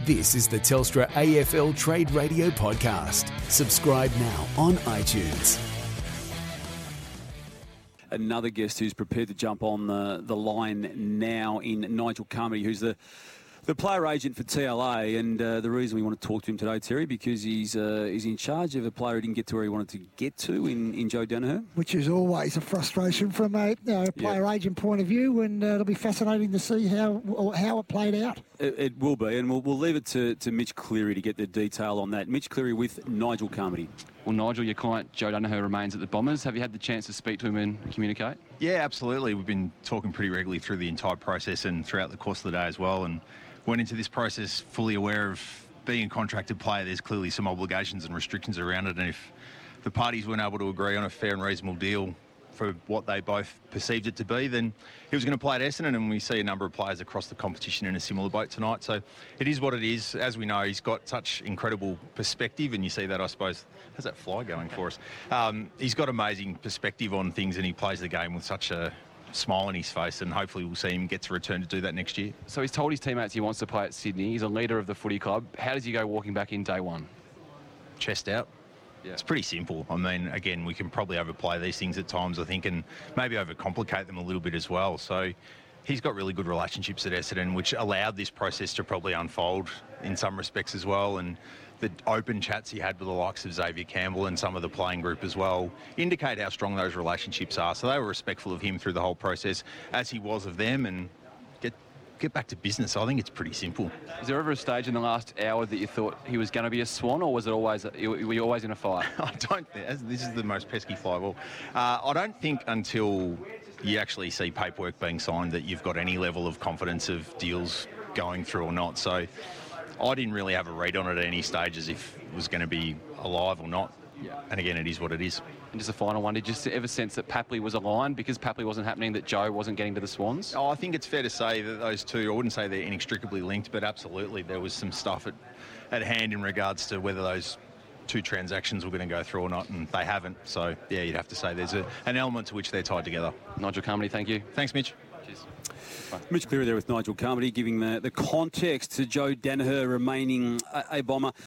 This is the Telstra AFL Trade Radio podcast. Subscribe now on iTunes. Another guest who's prepared to jump on the line now in Nigel Carmody, who's the player agent for TLA, and the reason we want to talk to him today, Terry, because he's in charge of a player who didn't get to where he wanted to get to in Joe Daniher. Which is always a frustration from a player agent point of view, and it'll be fascinating to see how it played out. It will be, and we'll leave it to Mitch Cleary to get the detail on that. Mitch Cleary with Nigel Carmody. Well, Nigel, your client Joe Daniher remains at the Bombers. Have you had the chance to speak to him and communicate? Yeah, absolutely. We've been talking pretty regularly through the entire process and throughout the course of the day as well, and went into this process fully aware of being a contracted player. There's clearly some obligations and restrictions around it, and if the parties weren't able to agree on a fair and reasonable deal for what they both perceived it to be, then he was going to play at Essendon, and we see a number of players across the competition in a similar boat tonight. So it is what it is. As we know, he's got such incredible perspective, and you see that, I suppose. How's that fly going for us? He's got amazing perspective on things, and he plays the game with such a smile on his face, and hopefully we'll see him get to return to do that next year. So he's told his teammates he wants to play at Sydney. He's a leader of the footy club. How does he go walking back in day one? Chest out. Yeah. It's pretty simple. I mean, again, we can probably overplay these things at times, I think, and maybe overcomplicate them a little bit as well. So he's got really good relationships at Essendon, which allowed this process to probably unfold in some respects as well. And the open chats he had with the likes of Xavier Campbell and some of the playing group as well indicate how strong those relationships are. So they were respectful of him through the whole process, as he was of them, and get back to business. I think it's pretty simple. Is there ever a stage in the last hour that you thought he was going to be a Swan, or was it always were you always in a fight? I don't. This is the most pesky fly ball. I don't think until you actually see paperwork being signed that you've got any level of confidence of deals going through or not. So I didn't really have a read on it at any stage as if it was going to be alive or not. Yeah. And again, it is what it is. And just a final one, did you ever sense that Papley was aligned because Papley wasn't happening, that Joe wasn't getting to the Swans? Oh, I think it's fair to say that those two, I wouldn't say they're inextricably linked, but absolutely there was some stuff at hand in regards to whether those two transactions were going to go through or not, and they haven't. So, yeah, you'd have to say there's an element to which they're tied together. Nigel Carmody, thank you. Thanks, Mitch. Cheers. Mitch Cleary there with Nigel Carmody, giving the context to Joe Daniher remaining a Bomber.